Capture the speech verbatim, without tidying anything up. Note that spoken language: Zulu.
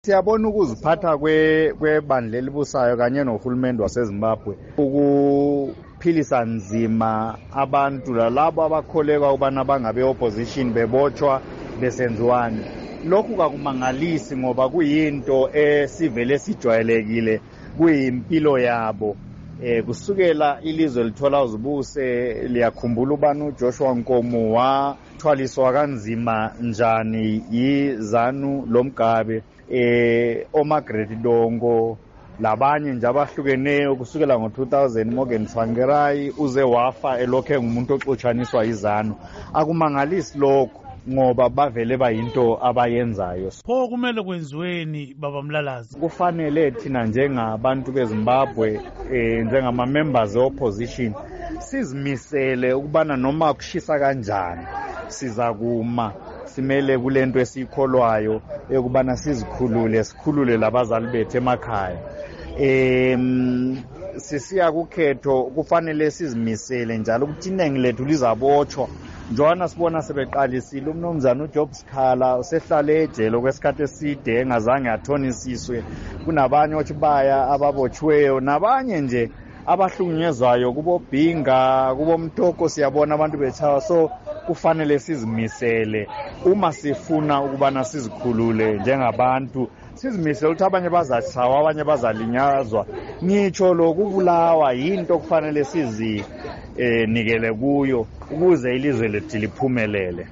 Siyabona ukuziphatha kwebandla elibusayo kanye nohulumende waseZimbabwe ukuphilisa nzima abantu lalabo abakholekwa ukubana bangabe opposition bebotshwa besenziwani. Lokhu kakumangalisi ngoba kuyinto esivele sijwayelekile, kuyimpilo yabo. Eh kusukela ilizwe lithola uzibuse liyakhumbula ubani uJoshua Nkomo wathwaliswa kanzima njani yiZanu loMgabe, eh oMargaret Dongo labanye nje abahlukeneyo kusukela ngo two thousand. Morgan Tsvangirai uze wafa elokhe ngumuntu oxotshaniswa yiZanu. Akumangalisi lokho ngoba bavele bayinto abayenzayo. Pho kumele kwenziweni baba Mlalazi? Kufanele thina njengabantu beZimbabwe eh njengama members opposition sizimisele ukubana noma kushisa kanjani siza kuma simele kulento esikholwayo ekubana sizikhulule sikhulule labazali bethu emakhaya. Em sisiya kukhetho kufanele sizimisele njalo ukuthi inengi lethu lizabotshwa. Njwana sibona sebeqalisile umnomzana uJob Sikhala usehlale ejele kwesikhathi eside engazange athonisiswe. Kunabanye othi baya ababotshiweyo nabanye nje abahlukunyezwayo kubo Bhinga kubo Mtoko siyabona abantu bechawa. So kufanele sizimisele uma sifuna ukubana sizikhulule njengabantu, sizimisele ukuthi abanye bazachawa abanye bazalinyazwa. Ngitsho lokubulawa yinto kufanele sizi eh nikele kuyo ukuze ilizwe lethu liphumelele.